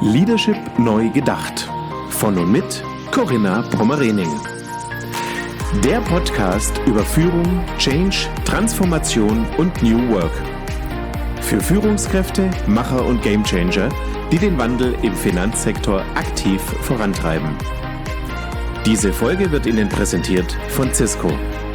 Leadership neu gedacht. Von und mit Corinna Pommerening. Der Podcast über Führung, Change, Transformation und New Work. Für Führungskräfte, Macher und Gamechanger, die den Wandel im Finanzsektor aktiv vorantreiben. Diese Folge wird Ihnen präsentiert von Cisco.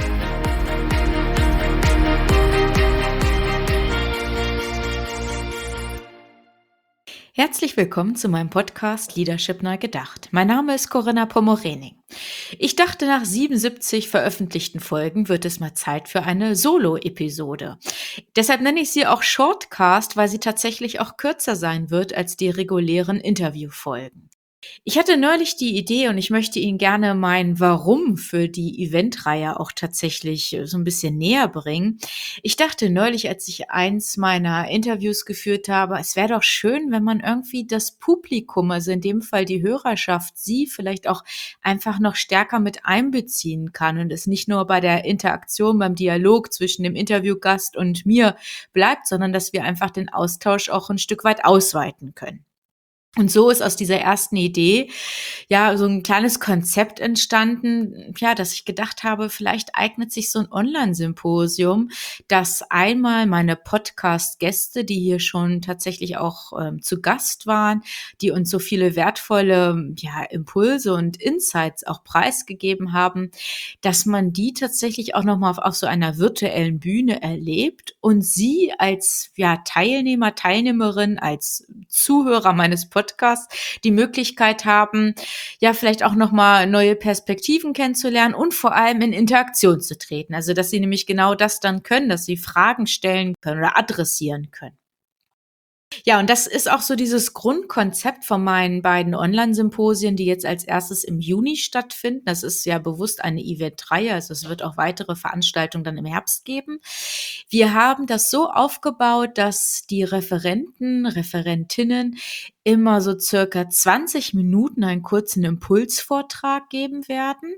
Herzlich willkommen zu meinem Podcast Leadership neu gedacht. Mein Name ist Corinna Pommerening. Ich dachte, nach 77 veröffentlichten Folgen wird es mal Zeit für eine Solo-Episode. Deshalb nenne ich sie auch Shortcast, weil sie tatsächlich auch kürzer sein wird als die regulären Interviewfolgen. Ich hatte neulich die Idee und ich möchte Ihnen gerne mein Warum für die Eventreihe auch tatsächlich so ein bisschen näher bringen. Ich dachte neulich, als ich eins meiner Interviews geführt habe, es wäre doch schön, wenn man irgendwie das Publikum, also in dem Fall die Hörerschaft, Sie vielleicht auch einfach noch stärker mit einbeziehen kann und es nicht nur bei der Interaktion, beim Dialog zwischen dem Interviewgast und mir bleibt, sondern dass wir einfach den Austausch auch ein Stück weit ausweiten können. Und so ist aus dieser ersten Idee ja so ein kleines Konzept entstanden, ja, dass ich gedacht habe, vielleicht eignet sich so ein Online-Symposium, dass einmal meine Podcast-Gäste, die hier schon tatsächlich auch zu Gast waren, die uns so viele wertvolle Impulse und Insights auch preisgegeben haben, dass man die tatsächlich auch noch mal auf so einer virtuellen Bühne erlebt und Sie als Teilnehmer, Teilnehmerin, als Zuhörer meines Podcasts die Möglichkeit haben, vielleicht auch noch mal neue Perspektiven kennenzulernen und vor allem in Interaktion zu treten. Also, dass Sie nämlich genau das dann können, dass Sie Fragen stellen können oder adressieren können. Ja, und das ist auch so dieses Grundkonzept von meinen beiden Online-Symposien, die jetzt als erstes im Juni stattfinden. Das ist ja bewusst eine Eventreihe, also es wird auch weitere Veranstaltungen dann im Herbst geben. Wir haben das so aufgebaut, dass die Referenten, Referentinnen immer so circa 20 Minuten einen kurzen Impulsvortrag geben werden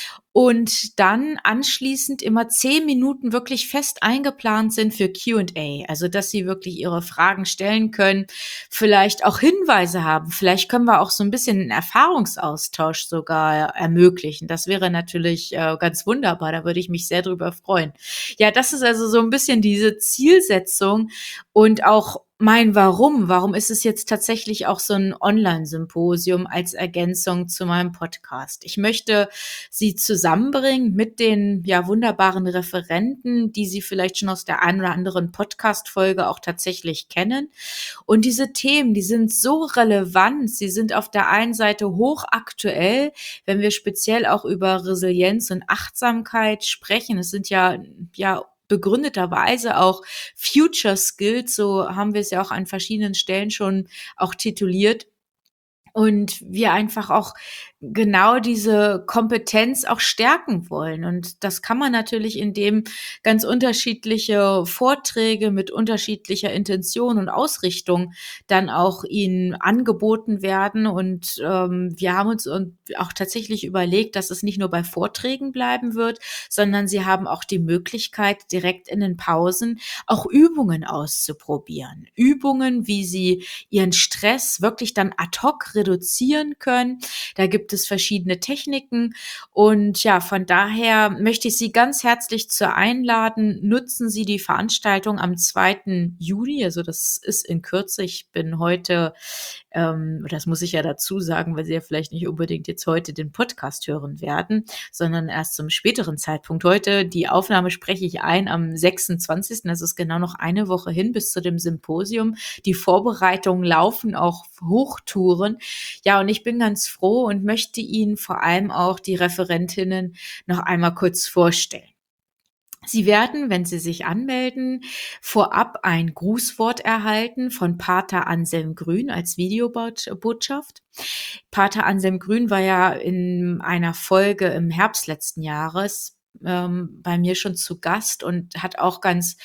und dann anschließend immer 10 Minuten wirklich fest eingeplant sind für Q&A. Also, dass Sie wirklich Ihre Fragen stellen können, vielleicht auch Hinweise haben. Vielleicht können wir auch so ein bisschen 'n Erfahrungsaustausch sogar ermöglichen. Das wäre natürlich ganz wunderbar. Da würde ich mich sehr drüber freuen. Ja, das ist also so ein bisschen diese Zielsetzung und auch mein Warum. Warum ist es jetzt tatsächlich auch so ein Online-Symposium als Ergänzung zu meinem Podcast? Ich möchte Sie zusammenbringen mit den, wunderbaren Referenten, die Sie vielleicht schon aus der einen oder anderen Podcast-Folge auch tatsächlich kennen. Und diese Themen, die sind so relevant. Sie sind auf der einen Seite hochaktuell, wenn wir speziell auch über Resilienz und Achtsamkeit sprechen. Es sind ja begründeterweise auch Future Skills, so haben wir es ja auch an verschiedenen Stellen schon auch tituliert. Und wir einfach auch genau diese Kompetenz auch stärken wollen. Und das kann man natürlich, indem ganz unterschiedliche Vorträge mit unterschiedlicher Intention und Ausrichtung dann auch Ihnen angeboten werden. Und wir haben uns auch tatsächlich überlegt, dass es nicht nur bei Vorträgen bleiben wird, sondern Sie haben auch die Möglichkeit, direkt in den Pausen auch Übungen auszuprobieren. Übungen, wie Sie Ihren Stress wirklich dann ad hoc reduzieren können. Da gibt es verschiedene Techniken und von daher möchte ich Sie ganz herzlich einladen. Nutzen Sie die Veranstaltung am 2. Juni, also das ist in Kürze. Ich bin heute, das muss ich ja dazu sagen, weil Sie ja vielleicht nicht unbedingt jetzt heute den Podcast hören werden, sondern erst zum späteren Zeitpunkt. Heute, die Aufnahme spreche ich ein am 26. Das ist genau noch eine Woche hin bis zu dem Symposium. Die Vorbereitungen laufen auch Hochtouren. Ja, und ich bin ganz froh und möchte Ihnen vor allem auch die Referentinnen noch einmal kurz vorstellen. Sie werden, wenn Sie sich anmelden, vorab ein Grußwort erhalten von Pater Anselm Grün als Videobotschaft. Pater Anselm Grün war ja in einer Folge im Herbst letzten Jahres bei mir schon zu Gast und hat auch ganz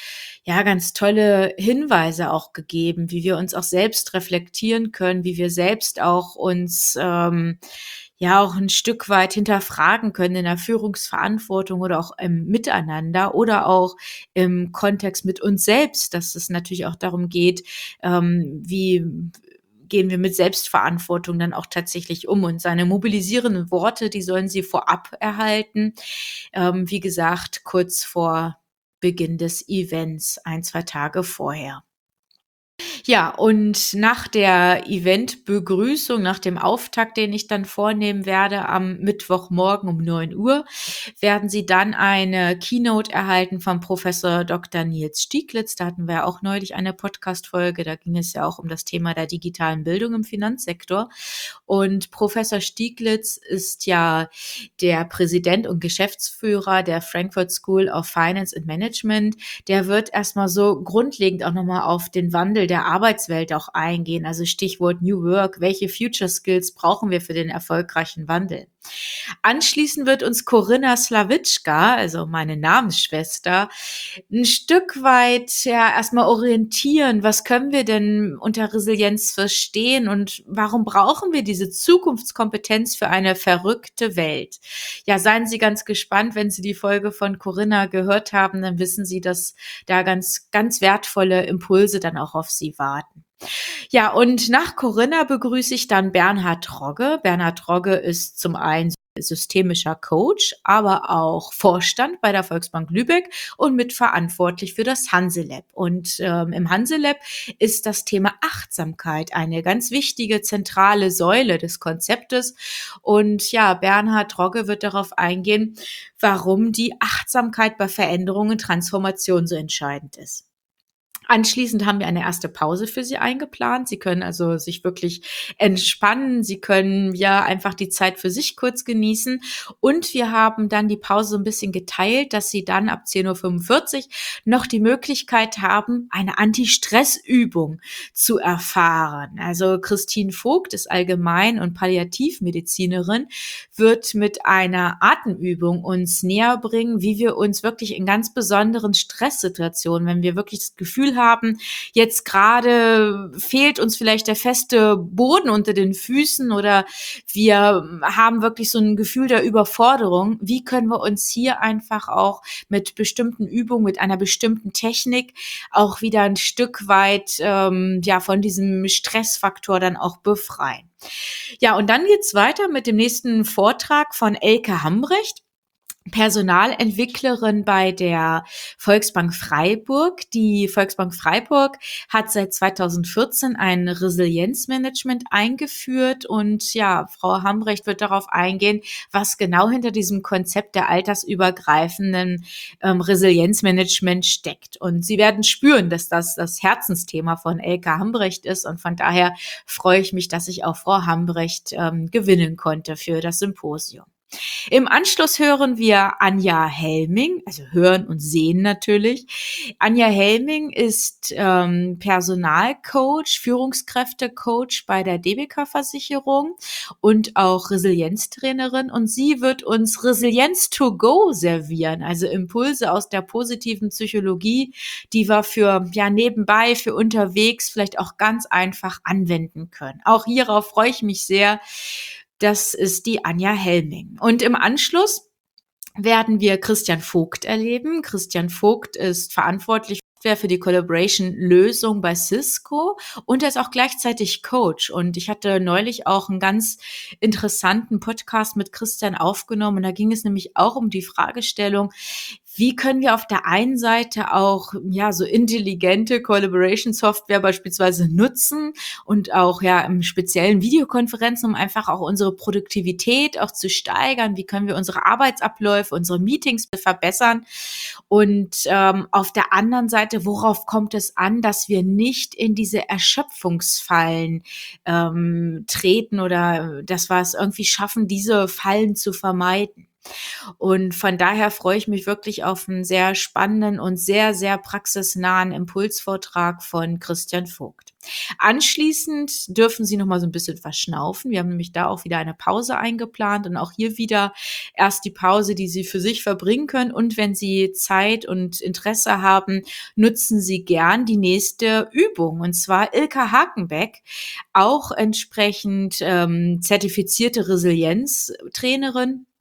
tolle Hinweise auch gegeben, wie wir uns auch selbst reflektieren können, wie wir selbst auch uns auch ein Stück weit hinterfragen können in der Führungsverantwortung oder auch im Miteinander oder auch im Kontext mit uns selbst, dass es natürlich auch darum geht, wie gehen wir mit Selbstverantwortung dann auch tatsächlich um. Und seine mobilisierenden Worte, die sollen Sie vorab erhalten. Wie gesagt, kurz vor Beginn des Events, 1, 2 Tage vorher. Ja, und nach der Eventbegrüßung, nach dem Auftakt, den ich dann vornehmen werde am Mittwochmorgen um 9 Uhr, werden Sie dann eine Keynote erhalten vom Professor Dr. Nils Stieglitz. Da hatten wir ja auch neulich eine Podcast-Folge. Da ging es ja auch um das Thema der digitalen Bildung im Finanzsektor. Und Professor Stieglitz ist ja der Präsident und Geschäftsführer der Frankfurt School of Finance and Management. Der wird erstmal so grundlegend auch nochmal auf den Wandel der Arbeitswelt auch eingehen. Also Stichwort New Work. Welche Future Skills brauchen wir für den erfolgreichen Wandel? Anschließend wird uns Corinna Slawitschka, also meine Namensschwester, ein Stück weit ja erstmal orientieren. Was können wir denn unter Resilienz verstehen und warum brauchen wir diese Zukunftskompetenz für eine verrückte Welt? Ja, seien Sie ganz gespannt, wenn Sie die Folge von Corinna gehört haben, dann wissen Sie, dass da ganz, ganz wertvolle Impulse dann auch auf Sie warten. Ja, und nach Corinna begrüße ich dann Bernhard Rogge. Bernhard Rogge ist zum einen systemischer Coach, aber auch Vorstand bei der Volksbank Lübeck und mitverantwortlich für das Hanselab. Und im Hanselab ist das Thema Achtsamkeit eine ganz wichtige zentrale Säule des Konzeptes. Und ja, Bernhard Rogge wird darauf eingehen, warum die Achtsamkeit bei Veränderungen und Transformation so entscheidend ist. Anschließend haben wir eine erste Pause für Sie eingeplant. Sie können also sich wirklich entspannen. Sie können ja einfach die Zeit für sich kurz genießen. Und wir haben dann die Pause so ein bisschen geteilt, dass Sie dann ab 10:45 Uhr noch die Möglichkeit haben, eine Anti-Stress-Übung zu erfahren. Also Christine Vogt ist Allgemein- und Palliativmedizinerin, wird mit einer Atemübung uns näher bringen, wie wir uns wirklich in ganz besonderen Stresssituationen, wenn wir wirklich das Gefühl haben, jetzt gerade fehlt uns vielleicht der feste Boden unter den Füßen oder wir haben wirklich so ein Gefühl der Überforderung. Wie können wir uns hier einfach auch mit bestimmten Übungen, mit einer bestimmten Technik auch wieder ein Stück weit ja von diesem Stressfaktor dann auch befreien? Ja, und dann geht's weiter mit dem nächsten Vortrag von Elke Hambrecht, Personalentwicklerin bei der Volksbank Freiburg. Die Volksbank Freiburg hat seit 2014 ein Resilienzmanagement eingeführt und ja, Frau Hambrecht wird darauf eingehen, was genau hinter diesem Konzept der altersübergreifenden Resilienzmanagement steckt. Und Sie werden spüren, dass das das Herzensthema von Elke Hambrecht ist und von daher freue ich mich, dass ich auch Frau Hambrecht gewinnen konnte für das Symposium. Im Anschluss hören wir Anja Helming, also hören und sehen natürlich. Anja Helming ist Personalcoach, Führungskräftecoach bei der DBK-Versicherung und auch Resilienztrainerin. Und sie wird uns Resilienz to go servieren, also Impulse aus der positiven Psychologie, die wir für ja nebenbei, für unterwegs vielleicht auch ganz einfach anwenden können. Auch hierauf freue ich mich sehr. Das ist die Anja Helming. Und im Anschluss werden wir Christian Vogt erleben. Christian Vogt ist verantwortlich für die Collaboration-Lösung bei Cisco und er ist auch gleichzeitig Coach. Und ich hatte neulich auch einen ganz interessanten Podcast mit Christian aufgenommen und da ging es nämlich auch um die Fragestellung, wie können wir auf der einen Seite auch ja so intelligente Collaboration-Software beispielsweise nutzen und auch ja im speziellen Videokonferenzen, um einfach auch unsere Produktivität auch zu steigern? Wie können wir unsere Arbeitsabläufe, unsere Meetings verbessern? Und auf der anderen Seite, worauf kommt es an, dass wir nicht in diese Erschöpfungsfallen treten oder dass wir es irgendwie schaffen, diese Fallen zu vermeiden? Und von daher freue ich mich wirklich auf einen sehr spannenden und sehr, sehr praxisnahen Impulsvortrag von Christian Vogt. Anschließend dürfen Sie noch mal so ein bisschen verschnaufen. Wir haben nämlich da auch wieder eine Pause eingeplant und auch hier wieder erst die Pause, die Sie für sich verbringen können. Und wenn Sie Zeit und Interesse haben, nutzen Sie gern die nächste Übung. Und zwar Ilka Hakenbeck, auch entsprechend zertifizierte Resilienztrainerin,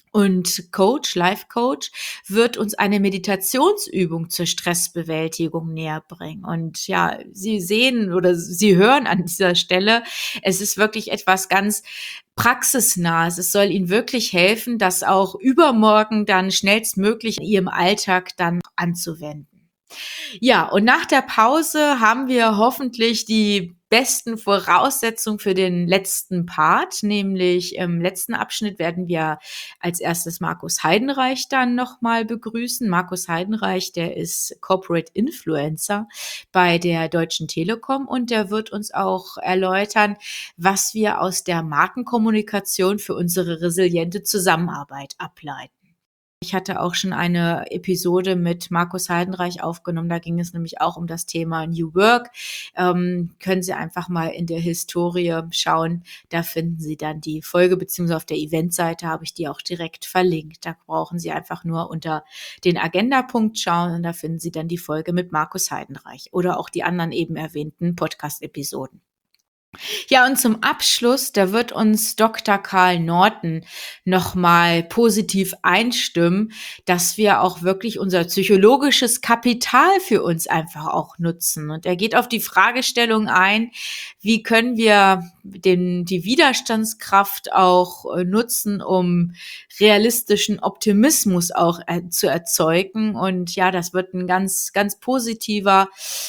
Und Coach, Life Coach, wird uns eine Meditationsübung zur Stressbewältigung näher bringen. Und ja, Sie sehen oder Sie hören an dieser Stelle, es ist wirklich etwas ganz praxisnahes. Es soll Ihnen wirklich helfen, das auch übermorgen dann schnellstmöglich in Ihrem Alltag dann anzuwenden. Ja, und nach der Pause haben wir hoffentlich die besten Voraussetzungen für den letzten Part, nämlich im letzten Abschnitt werden wir als erstes Markus Heidenreich dann nochmal begrüßen. Markus Heidenreich, der ist Corporate Influencer bei der Deutschen Telekom und der wird uns auch erläutern, was wir aus der Markenkommunikation für unsere resiliente Zusammenarbeit ableiten. Ich hatte auch schon eine Episode mit Markus Heidenreich aufgenommen. Da ging es nämlich auch um das Thema New Work. Können Sie einfach mal in der Historie schauen. Da finden Sie dann die Folge, beziehungsweise auf der Eventseite habe ich die auch direkt verlinkt. Da brauchen Sie einfach nur unter den Agendapunkt schauen und da finden Sie dann die Folge mit Markus Heidenreich oder auch die anderen eben erwähnten Podcast-Episoden. Ja, und zum Abschluss, da wird uns Dr. Karl Norton nochmal positiv einstimmen, dass wir auch wirklich unser psychologisches Kapital für uns einfach auch nutzen. Und er geht auf die Fragestellung ein, wie können wir die Widerstandskraft auch nutzen, um realistischen Optimismus auch zu erzeugen. Und ja, das wird ein ganz, ganz positiver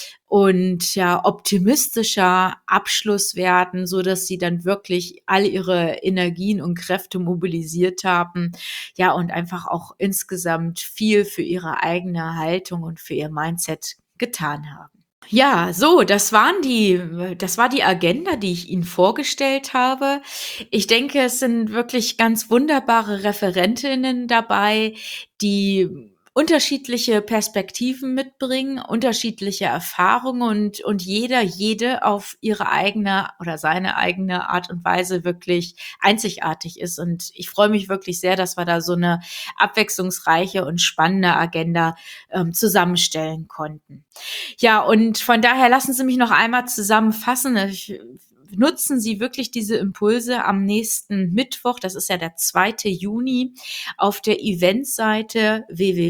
und ja optimistischer Abschluss werden, so dass sie dann wirklich all ihre Energien und Kräfte mobilisiert haben, ja, und einfach auch insgesamt viel für ihre eigene Haltung und für ihr Mindset getan haben. Ja, so, das war die Agenda, die ich Ihnen vorgestellt habe. Ich denke, es sind wirklich ganz wunderbare Referentinnen dabei, die unterschiedliche Perspektiven mitbringen, unterschiedliche Erfahrungen und jede auf ihre eigene oder seine eigene Art und Weise wirklich einzigartig ist. Und ich freue mich wirklich sehr, dass wir da so eine abwechslungsreiche und spannende Agenda zusammenstellen konnten. Ja, und von daher lassen Sie mich noch einmal zusammenfassen. Nutzen Sie wirklich diese Impulse am nächsten Mittwoch, das ist ja der 2. Juni, auf der Eventseite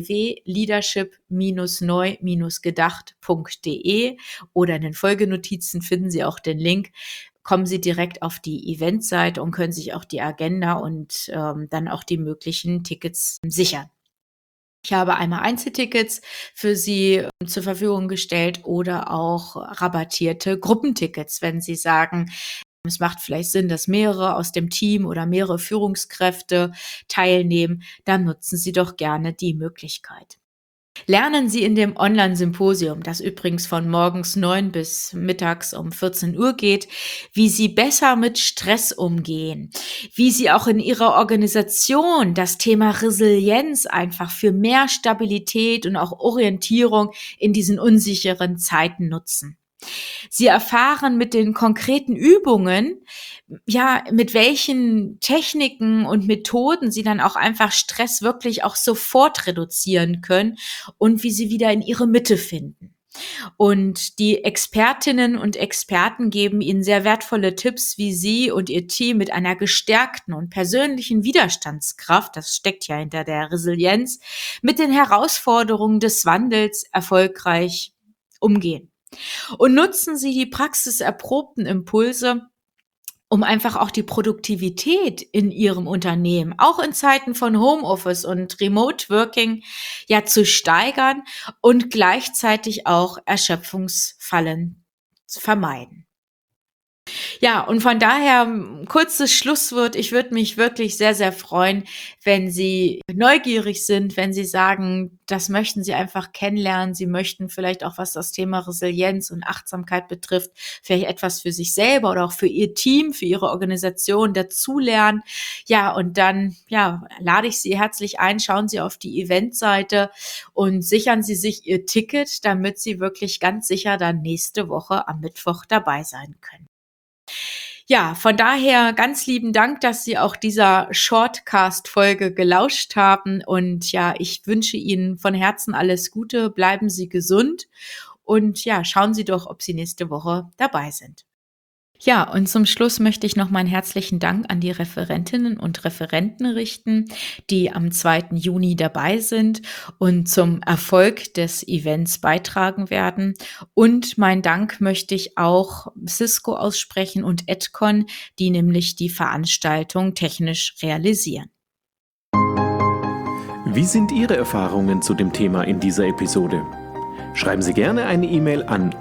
www.leadership-neu-gedacht.de oder in den Folgenotizen finden Sie auch den Link. Kommen Sie direkt auf die Eventseite und können sich auch die Agenda und dann auch die möglichen Tickets sichern. Ich habe einmal Einzeltickets für Sie zur Verfügung gestellt oder auch rabattierte Gruppentickets, wenn Sie sagen, es macht vielleicht Sinn, dass mehrere aus dem Team oder mehrere Führungskräfte teilnehmen, dann nutzen Sie doch gerne die Möglichkeit. Lernen Sie in dem Online-Symposium, das übrigens von morgens 9 bis mittags um 14 Uhr geht, wie Sie besser mit Stress umgehen, wie Sie auch in Ihrer Organisation das Thema Resilienz einfach für mehr Stabilität und auch Orientierung in diesen unsicheren Zeiten nutzen. Sie erfahren mit den konkreten Übungen, ja, mit welchen Techniken und Methoden Sie dann auch einfach Stress wirklich auch sofort reduzieren können und wie Sie wieder in Ihre Mitte finden. Und die Expertinnen und Experten geben Ihnen sehr wertvolle Tipps, wie Sie und Ihr Team mit einer gestärkten und persönlichen Widerstandskraft, das steckt ja hinter der Resilienz, mit den Herausforderungen des Wandels erfolgreich umgehen. Und nutzen Sie die praxiserprobten Impulse, um einfach auch die Produktivität in Ihrem Unternehmen, auch in Zeiten von Homeoffice und Remote Working, ja zu steigern und gleichzeitig auch Erschöpfungsfallen zu vermeiden. Ja, und von daher kurzes Schlusswort. Ich würde mich wirklich sehr, sehr freuen, wenn Sie neugierig sind, wenn Sie sagen, das möchten Sie einfach kennenlernen. Sie möchten vielleicht auch, was das Thema Resilienz und Achtsamkeit betrifft, vielleicht etwas für sich selber oder auch für Ihr Team, für Ihre Organisation dazulernen. Ja, und dann, ja, lade ich Sie herzlich ein. Schauen Sie auf die Eventseite und sichern Sie sich Ihr Ticket, damit Sie wirklich ganz sicher dann nächste Woche am Mittwoch dabei sein können. Ja, von daher ganz lieben Dank, dass Sie auch dieser Shortcast-Folge gelauscht haben. Und ja, ich wünsche Ihnen von Herzen alles Gute. Bleiben Sie gesund und ja, schauen Sie doch, ob Sie nächste Woche dabei sind. Ja, und zum Schluss möchte ich noch meinen herzlichen Dank an die Referentinnen und Referenten richten, die am 2. Juni dabei sind und zum Erfolg des Events beitragen werden. Und meinen Dank möchte ich auch Cisco aussprechen und Edcon, die nämlich die Veranstaltung technisch realisieren. Wie sind Ihre Erfahrungen zu dem Thema in dieser Episode? Schreiben Sie gerne eine E-Mail an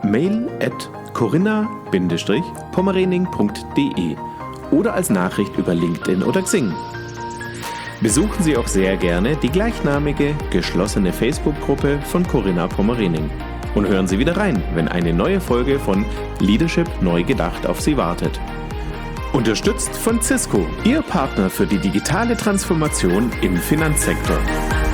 mail@corinna-pommerening.de oder als Nachricht über LinkedIn oder Xing. Besuchen Sie auch sehr gerne die gleichnamige, geschlossene Facebook-Gruppe von Corinna Pommerening. Und hören Sie wieder rein, wenn eine neue Folge von Leadership neu gedacht auf Sie wartet. Unterstützt von Cisco, Ihr Partner für die digitale Transformation im Finanzsektor.